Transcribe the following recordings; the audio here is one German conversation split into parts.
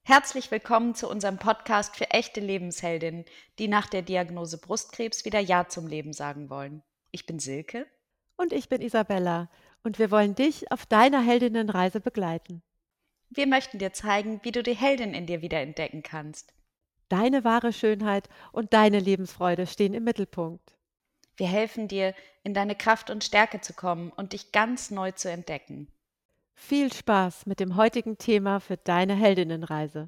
Herzlich willkommen zu unserem Podcast für echte Lebensheldinnen, die nach der Diagnose Brustkrebs wieder Ja zum Leben sagen wollen. Ich bin Silke. Und ich bin Isabella und wir wollen dich auf deiner Heldinnenreise begleiten. Wir möchten dir zeigen, wie du die Heldin in dir wieder entdecken kannst. Deine wahre Schönheit und deine Lebensfreude stehen im Mittelpunkt. Wir helfen dir, in deine Kraft und Stärke zu kommen und dich ganz neu zu entdecken. Viel Spaß mit dem heutigen Thema für deine Heldinnenreise.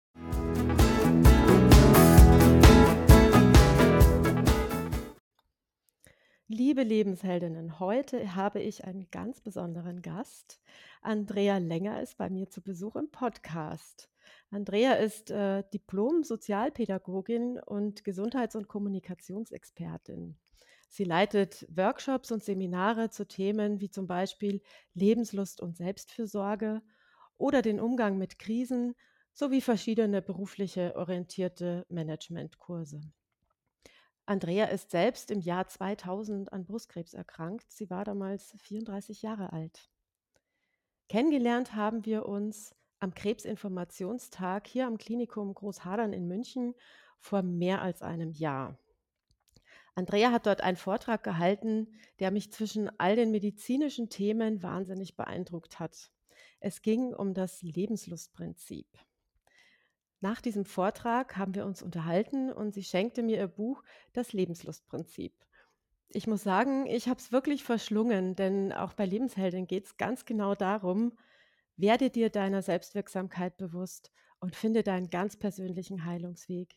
Liebe Lebensheldinnen, heute habe ich einen ganz besonderen Gast. Andrea Länger ist bei mir zu Besuch im Podcast. Andrea ist Diplom-Sozialpädagogin und Gesundheits- und Kommunikationsexpertin. Sie leitet Workshops und Seminare zu Themen wie zum Beispiel Lebenslust und Selbstfürsorge oder den Umgang mit Krisen sowie verschiedene berufliche orientierte Managementkurse. Andrea ist selbst im Jahr 2000 an Brustkrebs erkrankt. Sie war damals 34 Jahre alt. Kennengelernt haben wir uns am Krebsinformationstag hier am Klinikum Großhadern in München vor mehr als einem Jahr. Andrea hat dort einen Vortrag gehalten, der mich zwischen all den medizinischen Themen wahnsinnig beeindruckt hat. Es ging um das Lebenslustprinzip. Nach diesem Vortrag haben wir uns unterhalten und sie schenkte mir ihr Buch Das Lebenslustprinzip. Ich muss sagen, ich habe es wirklich verschlungen, denn auch bei Lebensheldin geht es ganz genau darum, werde dir deiner Selbstwirksamkeit bewusst und finde deinen ganz persönlichen Heilungsweg.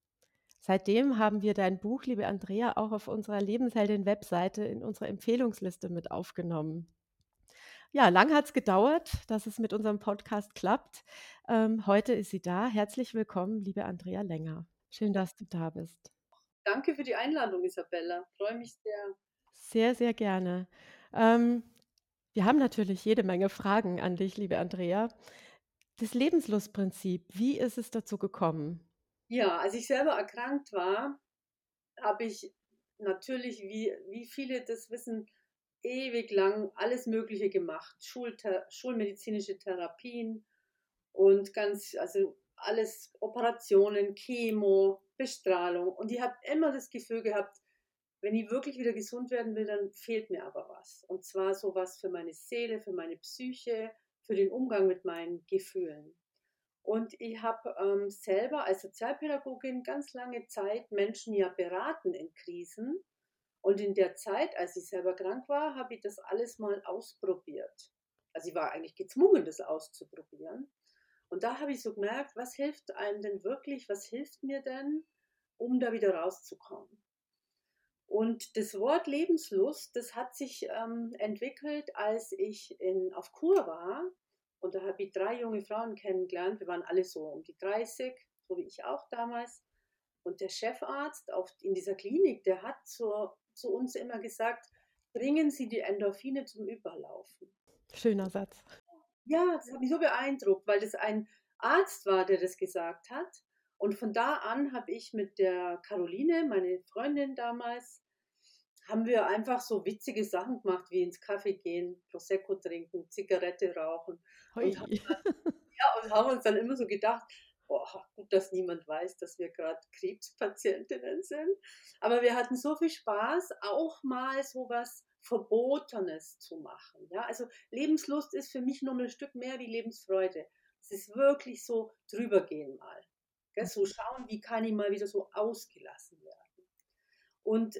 Seitdem haben wir dein Buch, liebe Andrea, auch auf unserer Lebensheldin-Webseite in unsere Empfehlungsliste mit aufgenommen. Ja, lang hat es gedauert, dass es mit unserem Podcast klappt. Heute ist sie da. Herzlich willkommen, liebe Andrea Länger. Schön, dass du da bist. Danke für die Einladung, Isabella. Freue mich sehr. Sehr, sehr gerne. Ähm, Wir haben natürlich jede Menge Fragen an dich, liebe Andrea. Das Lebenslustprinzip, wie ist es dazu gekommen? Ja, als ich selber erkrankt war, habe ich natürlich, wie viele das wissen, ewig lang alles Mögliche gemacht. Schulmedizinische Therapien und also alles Operationen, Chemo, Bestrahlung. Und ich habe immer das Gefühl gehabt, wenn ich wirklich wieder gesund werden will, dann fehlt mir aber was. Und zwar sowas für meine Seele, für meine Psyche, für den Umgang mit meinen Gefühlen. Und ich habe selber als Sozialpädagogin ganz lange Zeit Menschen ja beraten in Krisen. Und in der Zeit, als ich selber krank war, habe ich das alles mal ausprobiert. Also ich war eigentlich gezwungen, das auszuprobieren. Und da habe ich so gemerkt, was hilft einem denn wirklich, was hilft mir denn, um da wieder rauszukommen. Und das Wort Lebenslust, das hat sich entwickelt, als ich auf Kur war. Und da habe ich 3 junge Frauen kennengelernt. Wir waren alle so um die 30, so wie ich auch damals. Und der Chefarzt in dieser Klinik, der hat zu uns immer gesagt, bringen Sie die Endorphine zum Überlaufen. Schöner Satz. Ja, das hat mich so beeindruckt, weil das ein Arzt war, der das gesagt hat. Und von da an habe ich mit der Caroline, meine Freundin damals, haben wir einfach so witzige Sachen gemacht, wie ins Café gehen, Prosecco trinken, Zigarette rauchen und Hui. haben uns dann immer so gedacht, boah, gut, dass niemand weiß, dass wir gerade Krebspatientinnen sind. Aber wir hatten so viel Spaß, auch mal so was Verbotenes zu machen. Ja, also Lebenslust ist für mich nur ein Stück mehr wie Lebensfreude. Es ist wirklich so drübergehen mal. Gell, so schauen, wie kann ich mal wieder so ausgelassen werden. Und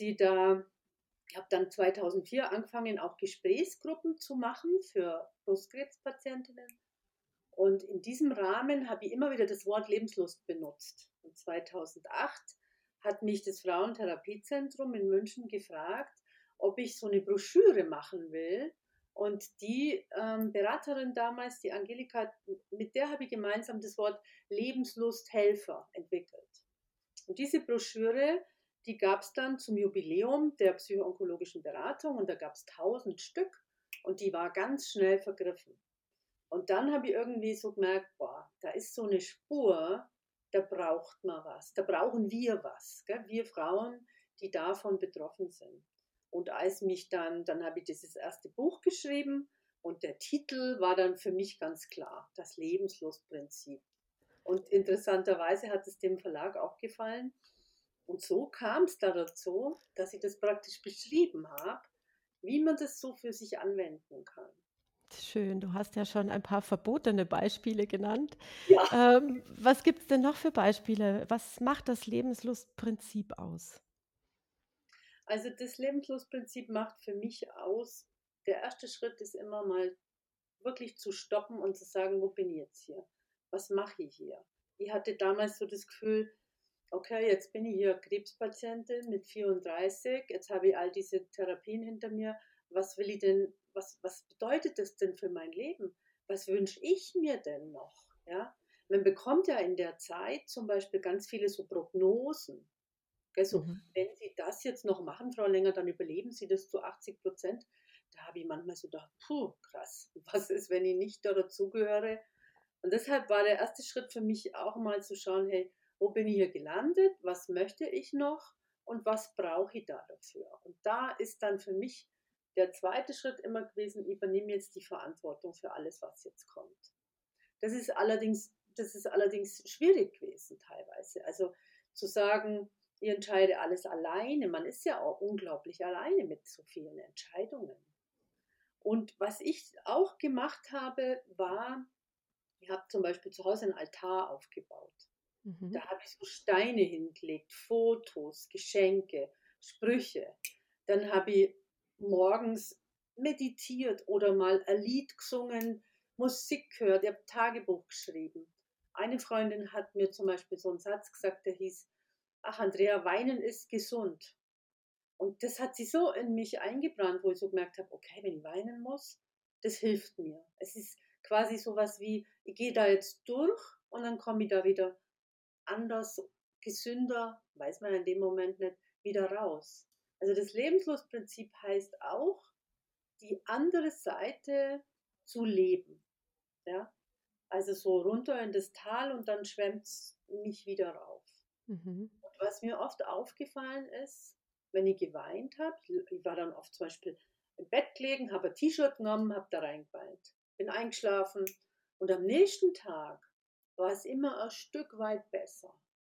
ich habe dann 2004 angefangen, auch Gesprächsgruppen zu machen für Brustkrebspatientinnen. Und in diesem Rahmen habe ich immer wieder das Wort Lebenslust benutzt. Und 2008 hat mich das Frauentherapiezentrum in München gefragt, ob ich so eine Broschüre machen will. Und die Beraterin damals, die Angelika, mit der habe ich gemeinsam das Wort Lebenslusthelfer entwickelt. Und diese Broschüre, die gab es dann zum Jubiläum der psychoonkologischen Beratung und da gab es 1000 Stück und die war ganz schnell vergriffen. Und dann habe ich irgendwie so gemerkt, boah, da ist so eine Spur, da braucht man was, da brauchen wir was, gell? Wir Frauen, die davon betroffen sind. Und dann habe ich dieses erste Buch geschrieben und der Titel war dann für mich ganz klar, das Lebenslustprinzip. Und interessanterweise hat es dem Verlag auch gefallen. Und so kam es da dazu, dass ich das praktisch beschrieben habe, wie man das so für sich anwenden kann. Schön, du hast ja schon ein paar verbotene Beispiele genannt. Ja, Was gibt's denn noch für Beispiele? Was macht das Lebenslustprinzip aus? also das Lebenslustprinzip macht für mich aus, der erste Schritt ist immer mal wirklich zu stoppen und zu sagen, wo bin ich jetzt hier? Was mache ich hier? Ich hatte damals so das Gefühl, okay, jetzt bin ich hier Krebspatientin mit 34, jetzt habe ich all diese Therapien hinter mir. Was will ich denn, was bedeutet das denn für mein Leben? Was wünsche ich mir denn noch? Ja? Man bekommt ja in der Zeit zum Beispiel ganz viele so Prognosen. Gell, so, Mhm. wenn Sie das jetzt noch machen, Frau Länger, dann überleben Sie das zu 80%. Da habe ich manchmal so gedacht, puh, krass, was ist, wenn ich nicht da dazugehöre? Und deshalb war der erste Schritt für mich auch mal zu schauen, hey, wo bin ich hier gelandet? Was möchte ich noch? Und was brauche ich da dafür? Und da ist dann für mich der zweite Schritt immer gewesen, ich übernehme jetzt die Verantwortung für alles, was jetzt kommt. Das ist allerdings schwierig gewesen teilweise. Also zu sagen, ich entscheide alles alleine. Man ist ja auch unglaublich alleine mit so vielen Entscheidungen. Und was ich auch gemacht habe, war, ich habe zum Beispiel zu Hause einen Altar aufgebaut. Mhm. Da habe ich so Steine hingelegt, Fotos, Geschenke, Sprüche. Dann habe ich morgens meditiert oder mal ein Lied gesungen, Musik gehört, ich habe Tagebuch geschrieben. Eine Freundin hat mir zum Beispiel so einen Satz gesagt, der hieß, ach Andrea, weinen ist gesund. Und das hat sie so in mich eingebrannt, wo ich so gemerkt habe, okay, wenn ich weinen muss, das hilft mir. Es ist quasi sowas wie, ich gehe da jetzt durch und dann komme ich da wieder anders, gesünder, weiß man in dem Moment nicht, wieder raus. Also das Lebenslustprinzip heißt auch, die andere Seite zu leben. Ja? Also so runter in das Tal und dann schwemmt es mich wieder rauf. Mhm. Und was mir oft aufgefallen ist, wenn ich geweint habe, ich war dann oft zum Beispiel im Bett gelegen, habe ein T-Shirt genommen, habe da reingeweint, bin eingeschlafen und am nächsten Tag war es immer ein Stück weit besser.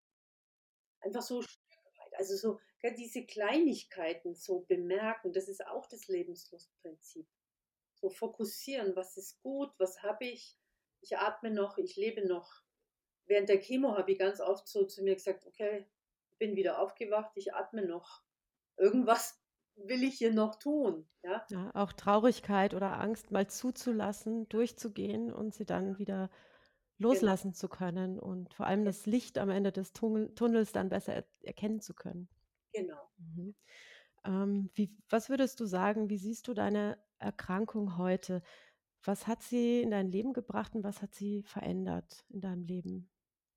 Einfach so ein Stück weit. Also so gell, diese Kleinigkeiten so bemerken, das ist auch das Lebenslustprinzip. So fokussieren, was ist gut, was habe ich atme noch, ich lebe noch. Während der Chemo habe ich ganz oft so zu mir gesagt, okay, ich bin wieder aufgewacht, ich atme noch. Irgendwas will ich hier noch tun. Ja, Ja, auch Traurigkeit oder Angst mal zuzulassen, durchzugehen und sie dann wieder genau. loslassen zu können und vor allem das Licht am Ende des Tunnels dann besser erkennen zu können. Genau. Mhm. Was würdest du sagen, wie siehst du deine Erkrankung heute? Was hat sie in dein Leben gebracht und was hat sie verändert in deinem Leben?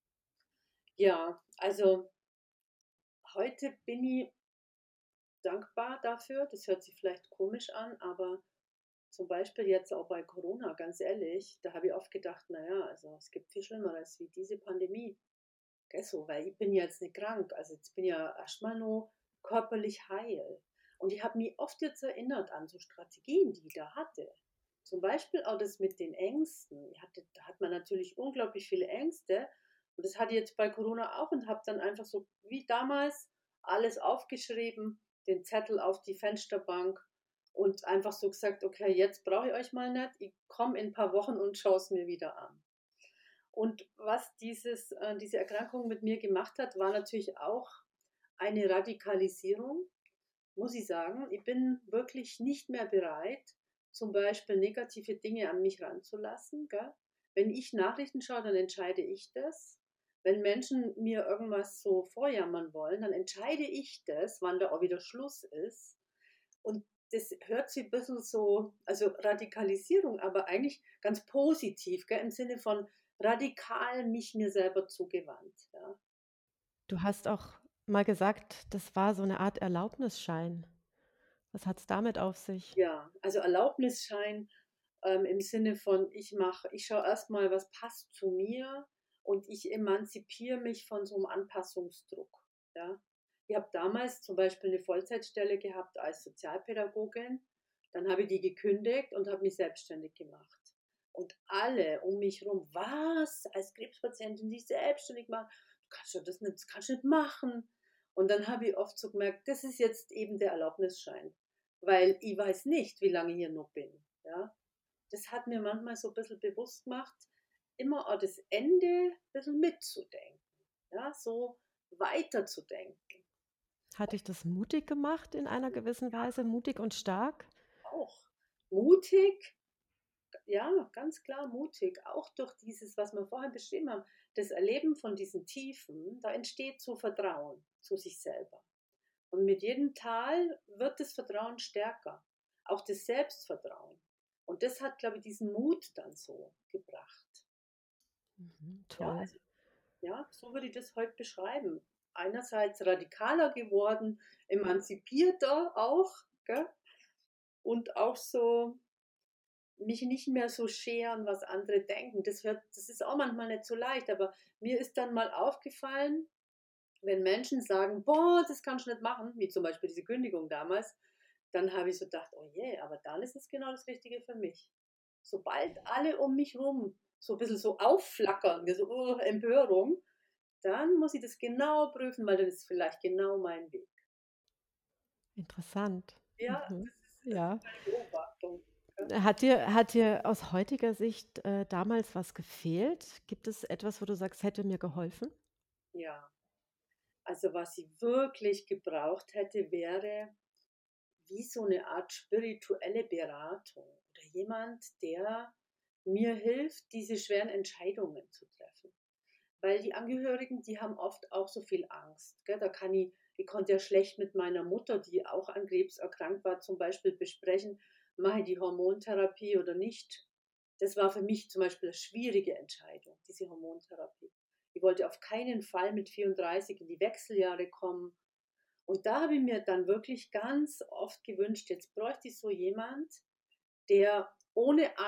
Ja, also heute bin ich dankbar dafür. Das hört sich vielleicht komisch an, aber zum Beispiel jetzt auch bei Corona, ganz ehrlich, da habe ich oft gedacht, naja, also es gibt viel Schlimmeres wie diese Pandemie. Gell, so, weil ich bin jetzt nicht krank. Also jetzt bin ich ja erstmal nur körperlich heil. Und ich habe mich oft jetzt erinnert an so Strategien, die ich da hatte. Zum Beispiel auch das mit den Ängsten. Da hat man natürlich unglaublich viele Ängste. Und das hatte ich jetzt bei Corona auch und habe dann einfach so wie damals alles aufgeschrieben, den Zettel auf die Fensterbank und einfach so gesagt, okay, jetzt brauche ich euch mal nicht. Ich komme in ein paar Wochen und schaue es mir wieder an. Und was diese Erkrankung mit mir gemacht hat, war natürlich auch eine Radikalisierung, muss ich sagen. Ich bin wirklich nicht mehr bereit, zum Beispiel negative Dinge an mich ranzulassen. Gell? Wenn ich Nachrichten schaue, dann entscheide ich das. Wenn Menschen mir irgendwas so vorjammern wollen, dann entscheide ich das, wann da auch wieder Schluss ist. Und das hört sich ein bisschen so, also Radikalisierung, aber eigentlich ganz positiv, gell, im Sinne von radikal mich mir selber zugewandt. Ja. Du hast auch mal gesagt, das war so eine Art Erlaubnisschein. Was hat es damit auf sich? Ja, also Erlaubnisschein im Sinne von, ich schaue erstmal, was passt zu mir und ich emanzipiere mich von so einem Anpassungsdruck. Ja. Ich habe damals zum Beispiel eine Vollzeitstelle gehabt als Sozialpädagogin, dann habe ich die gekündigt und habe mich selbstständig gemacht. Und alle um mich herum, was? Als Krebspatientin sich selbstständig machen? Du kannst doch das kannst du nicht machen. Und dann habe ich oft so gemerkt, das ist jetzt eben der Erlaubnisschein, weil ich weiß nicht, wie lange ich hier noch bin. Ja? Das hat mir manchmal so ein bisschen bewusst gemacht, immer auch das Ende ein bisschen mitzudenken. Ja? So weiterzudenken. Hat dich das mutig gemacht in einer gewissen Weise, mutig und stark? Auch mutig, ja, ganz klar mutig, auch durch dieses, was wir vorhin beschrieben haben, das Erleben von diesen Tiefen, da entsteht so Vertrauen zu sich selber. Und mit jedem Tal wird das Vertrauen stärker, auch das Selbstvertrauen. Und das hat, glaube ich, diesen Mut dann so gebracht. Mhm, Ja, toll. also, ja, so würde ich das heute beschreiben. Einerseits radikaler geworden, emanzipierter auch, gell? Und auch so mich nicht mehr so scheren, was andere denken. Das ist auch manchmal nicht so leicht, aber mir ist dann mal aufgefallen, wenn Menschen sagen, boah, das kannst du nicht machen, wie zum Beispiel diese Kündigung damals, dann habe ich so gedacht, oh je, aber dann ist es genau das Richtige für mich. Sobald alle um mich rum so ein bisschen so aufflackern, so Empörung, dann muss ich das genau prüfen, weil dann ist vielleicht genau mein Weg. Interessant. Ja, Mhm. das ist Ja. meine Beobachtung. Ja. Hat dir aus heutiger Sicht, damals was gefehlt? Gibt es etwas, wo du sagst: „Hätte mir geholfen?“ Ja. Also was ich wirklich gebraucht hätte, wäre wie so eine Art spirituelle Beratung oder jemand, der mir hilft, diese schweren Entscheidungen zu treffen. Weil die Angehörigen, die haben oft auch so viel Angst. Gell? Ich konnte ja schlecht mit meiner Mutter, die auch an Krebs erkrankt war, zum Beispiel besprechen, mache ich die Hormontherapie oder nicht. Das war für mich zum Beispiel eine schwierige Entscheidung, diese Hormontherapie. Ich wollte auf keinen Fall mit 34 in die Wechseljahre kommen. Und da habe ich mir dann wirklich ganz oft gewünscht, jetzt bräuchte ich so jemand, der ohne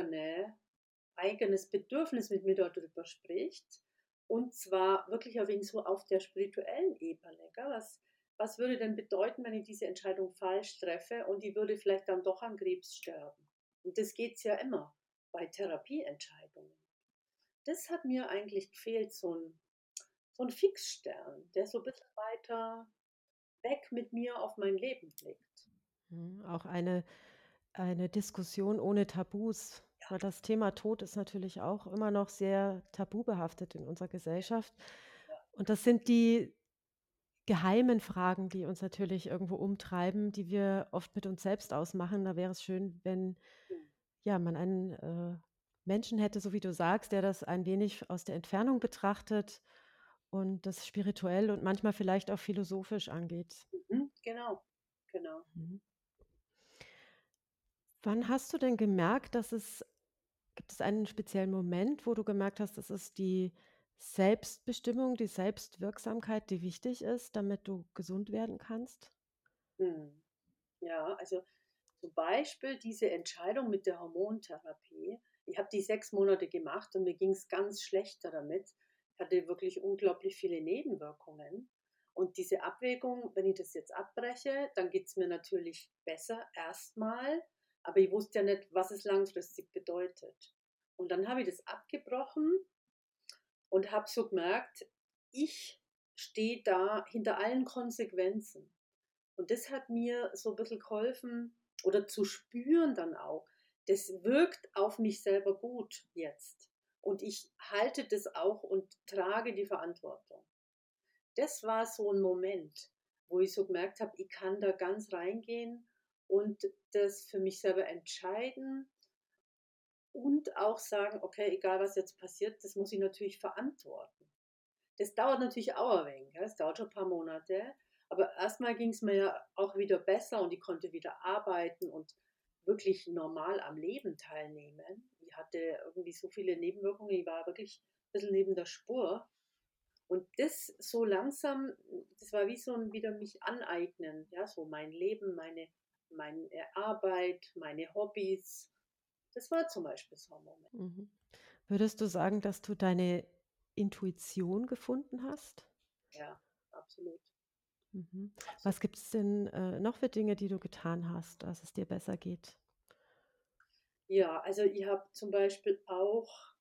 eigenes Bedürfnis mit mir darüber spricht. Und zwar wirklich ein wenig so auf der spirituellen Ebene. Gell? Was würde denn bedeuten, wenn ich diese Entscheidung falsch treffe und ich würde vielleicht dann doch an Krebs sterben? Und das geht es ja immer bei Therapieentscheidungen. Das hat mir eigentlich gefehlt, so ein Fixstern, der so ein bisschen weiter weg mit mir auf mein Leben blickt. Auch eine Diskussion ohne Tabus, weil das Thema Tod ist natürlich auch immer noch sehr tabubehaftet in unserer Gesellschaft. Ja, Und das sind die geheimen Fragen, die uns natürlich irgendwo umtreiben, die wir oft mit uns selbst ausmachen. Da wäre es schön, wenn, ja. ja, man einen, Menschen hätte, so wie du sagst, der das ein wenig aus der Entfernung betrachtet und das spirituell und manchmal vielleicht auch philosophisch angeht. Mhm, genau, genau. Mhm. Wann hast du denn gemerkt, dass es gibt es einen speziellen Moment, wo du gemerkt hast, es ist die Selbstbestimmung, die Selbstwirksamkeit, die wichtig ist, damit du gesund werden kannst? Mhm. Ja, also zum Beispiel diese Entscheidung mit der Hormontherapie. Ich habe die 6 Monate gemacht und mir ging es ganz schlechter damit. Ich hatte wirklich unglaublich viele Nebenwirkungen. Und diese Abwägung, wenn ich das jetzt abbreche, dann geht es mir natürlich besser erstmal, aber ich wusste ja nicht, was es langfristig bedeutet. Und dann habe ich das abgebrochen und habe so gemerkt, ich stehe da hinter allen Konsequenzen. Und das hat mir so ein bisschen geholfen oder zu spüren dann auch, das wirkt auf mich selber gut jetzt. Und ich halte das auch und trage die Verantwortung. Das war so ein Moment, wo ich so gemerkt habe, ich kann da ganz reingehen und das für mich selber entscheiden und auch sagen, okay, egal was jetzt passiert, das muss ich natürlich verantworten. Das dauert natürlich auch ein wenig, ja, das dauert schon ein paar Monate, aber erstmal ging es mir ja auch wieder besser und ich konnte wieder arbeiten und wirklich normal am Leben teilnehmen. Ich hatte irgendwie so viele Nebenwirkungen, ich war wirklich ein bisschen neben der Spur. Und das so langsam, das war wie so ein wieder mich aneignen, ja, so mein Leben, meine Arbeit, meine Hobbys. Das war zum Beispiel so ein Moment. Mhm. Würdest du sagen, dass du deine Intuition gefunden hast? Ja, absolut, Mhm. Was absolut. gibt es denn, noch für Dinge, die du getan hast, dass es dir besser geht? Ja, also ich habe zum Beispiel auch,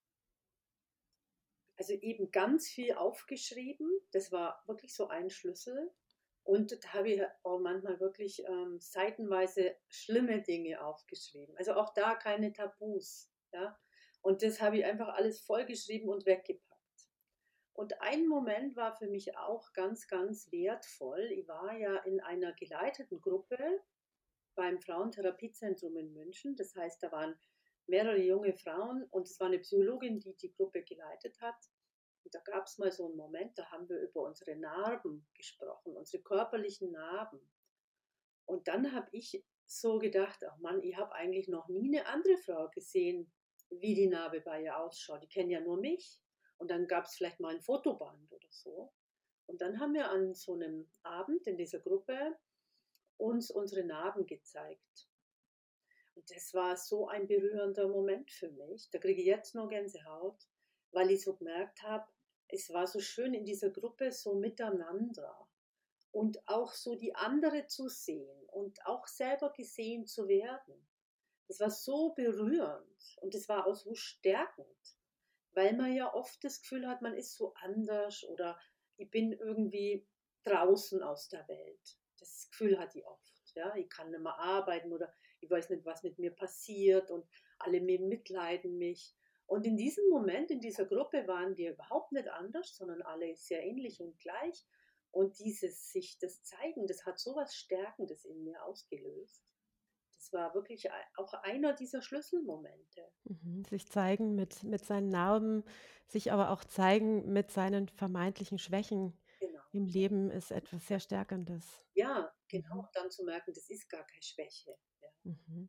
also eben ganz viel aufgeschrieben. Das war wirklich so ein Schlüssel. Und da habe ich auch manchmal wirklich seitenweise schlimme Dinge aufgeschrieben. Also auch da keine Tabus. Ja? Und das habe ich einfach alles vollgeschrieben und weggepackt. Und ein Moment war für mich auch ganz, ganz wertvoll. Ich war ja in einer geleiteten Gruppe beim Frauentherapiezentrum in München. Das heißt, da waren mehrere junge Frauen und es war eine Psychologin, die die Gruppe geleitet hat. Und da gab es mal so einen Moment, da haben wir über unsere Narben gesprochen, unsere körperlichen Narben. Und dann habe ich so gedacht, ach Mann, ich habe eigentlich noch nie eine andere Frau gesehen, wie die Narbe bei ihr ausschaut. Die kennen ja nur mich. Und dann gab es vielleicht mal ein Fotoband oder so. Und dann haben wir an so einem Abend in dieser Gruppe uns unsere Narben gezeigt. Und das war so ein berührender Moment für mich. Da kriege ich jetzt noch Gänsehaut, weil ich so gemerkt habe, es war so schön in dieser Gruppe so miteinander und auch so die andere zu sehen und auch selber gesehen zu werden. Das war so berührend und es war auch so stärkend, weil man ja oft das Gefühl hat, man ist so anders oder ich bin irgendwie draußen aus der Welt. Das Gefühl hat die oft. Ja? Ich kann nicht mehr arbeiten oder ich weiß nicht, was mit mir passiert und alle mitleiden mich. Und in diesem Moment, in dieser Gruppe waren wir überhaupt nicht anders, sondern alle sehr ähnlich und gleich. Und dieses sich das zeigen, das hat so was Stärkendes in mir ausgelöst. Das war wirklich auch einer dieser Schlüsselmomente. Sich zeigen mit seinen Narben, sich aber auch zeigen mit seinen vermeintlichen Schwächen Genau. im Leben ist etwas sehr Stärkendes. Ja, genau. Mhm. Und dann zu merken, das ist gar keine Schwäche. Ja. Mhm.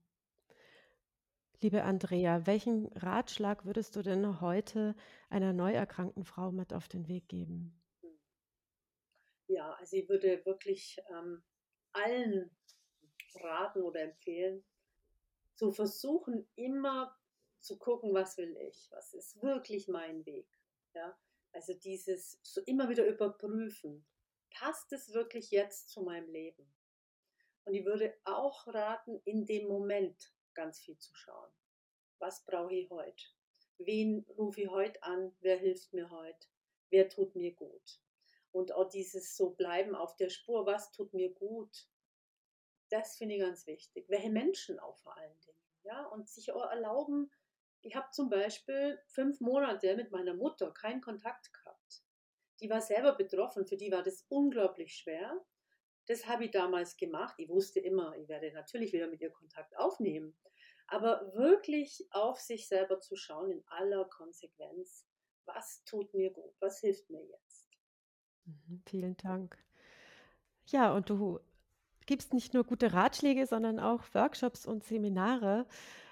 Liebe Andrea, welchen Ratschlag würdest du denn heute einer neu erkrankten Frau mit auf den Weg geben? Hm. Ja, also ich würde wirklich allen raten oder empfehlen, zu versuchen, immer zu gucken, was will ich, was ist wirklich mein Weg. Ja? Also dieses so immer wieder überprüfen, passt es wirklich jetzt zu meinem Leben? Und ich würde auch raten, in dem Moment ganz viel zu schauen. Was brauche ich heute? Wen rufe ich heute an? Wer hilft mir heute? Wer tut mir gut? Und auch dieses so bleiben auf der Spur, was tut mir gut? Das finde ich ganz wichtig. Welche Menschen auch vor allen Dingen. Ja? Und sich auch erlauben, ich habe zum Beispiel 5 Monate mit meiner Mutter keinen Kontakt gehabt. Die war selber betroffen, für die war das unglaublich schwer. Das habe ich damals gemacht. Ich wusste immer, ich werde natürlich wieder mit ihr Kontakt aufnehmen. Aber wirklich auf sich selber zu schauen in aller Konsequenz, was tut mir gut, was hilft mir jetzt. Vielen Dank. Ja, und du gibst nicht nur gute Ratschläge, sondern auch Workshops und Seminare,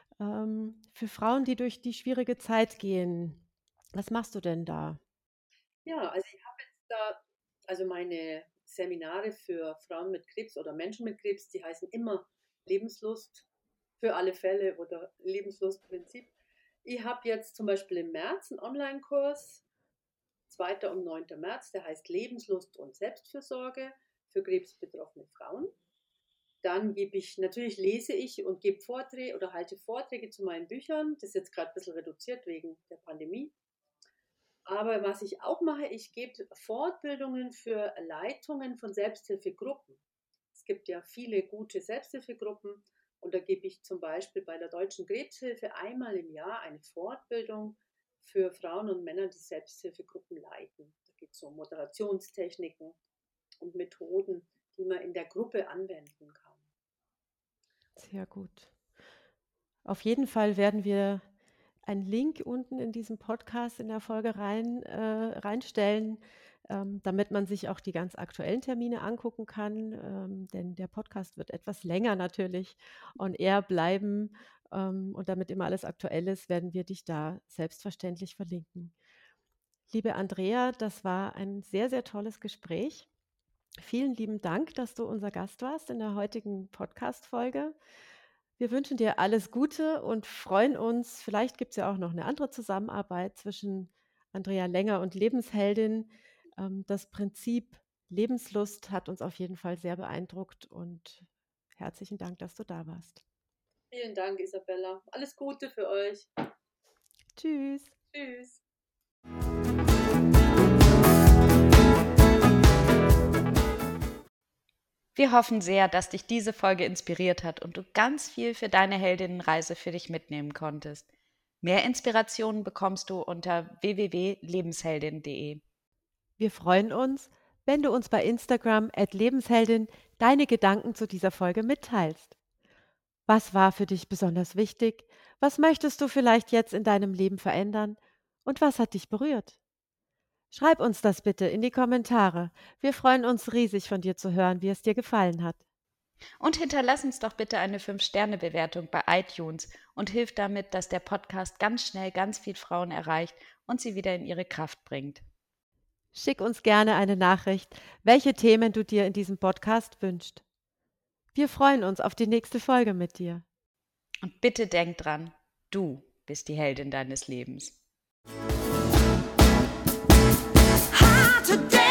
für Frauen, die durch die schwierige Zeit gehen. Was machst du denn da? Ja, also ich habe jetzt da, also meine Seminare für Frauen mit Krebs oder Menschen mit Krebs, die heißen immer Lebenslust für alle Fälle oder Lebenslustprinzip. Ich habe jetzt zum Beispiel im März einen Online-Kurs, 2. und 9. März, der heißt Lebenslust und Selbstfürsorge für krebsbetroffene Frauen. Dann natürlich lese ich und gebe Vorträge oder halte Vorträge zu meinen Büchern. Das ist jetzt gerade ein bisschen reduziert wegen der Pandemie. Aber was ich auch mache, ich gebe Fortbildungen für Leitungen von Selbsthilfegruppen. Es gibt ja viele gute Selbsthilfegruppen und da gebe ich zum Beispiel bei der Deutschen Krebshilfe einmal im Jahr eine Fortbildung für Frauen und Männer, die Selbsthilfegruppen leiten. Da geht es um Moderationstechniken und Methoden, die man in der Gruppe anwenden kann. Sehr gut. Auf jeden Fall werden wir einen Link unten in diesem Podcast in der Folge reinstellen, damit man sich auch die ganz aktuellen Termine angucken kann, denn der Podcast wird etwas länger natürlich on air bleiben, und damit immer alles aktuell ist, werden wir dich da selbstverständlich verlinken. Liebe Andrea, das war ein sehr, sehr tolles Gespräch. Vielen lieben Dank, dass du unser Gast warst in der heutigen Podcast-Folge. Wir wünschen dir alles Gute und freuen uns, vielleicht gibt es ja auch noch eine andere Zusammenarbeit zwischen Andrea Länger und Lebensheldin. Das Prinzip Lebenslust hat uns auf jeden Fall sehr beeindruckt und herzlichen Dank, dass du da warst. Vielen Dank, Isabella. Alles Gute für euch. Tschüss. Tschüss. Wir hoffen sehr, dass dich diese Folge inspiriert hat und du ganz viel für deine Heldinnenreise für dich mitnehmen konntest. Mehr Inspirationen bekommst du unter www.lebensheldin.de. Wir freuen uns, wenn du uns bei Instagram @Lebensheldin deine Gedanken zu dieser Folge mitteilst. Was war für dich besonders wichtig? Was möchtest du vielleicht jetzt in deinem Leben verändern? Und was hat dich berührt? Schreib uns das bitte in die Kommentare. Wir freuen uns riesig von dir zu hören, wie es dir gefallen hat. Und hinterlass uns doch bitte eine 5-Sterne-Bewertung bei iTunes und hilf damit, dass der Podcast ganz schnell ganz viel Frauen erreicht und sie wieder in ihre Kraft bringt. Schick uns gerne eine Nachricht, welche Themen du dir in diesem Podcast wünschst. Wir freuen uns auf die nächste Folge mit dir. Und bitte denk dran, du bist die Heldin deines Lebens. Today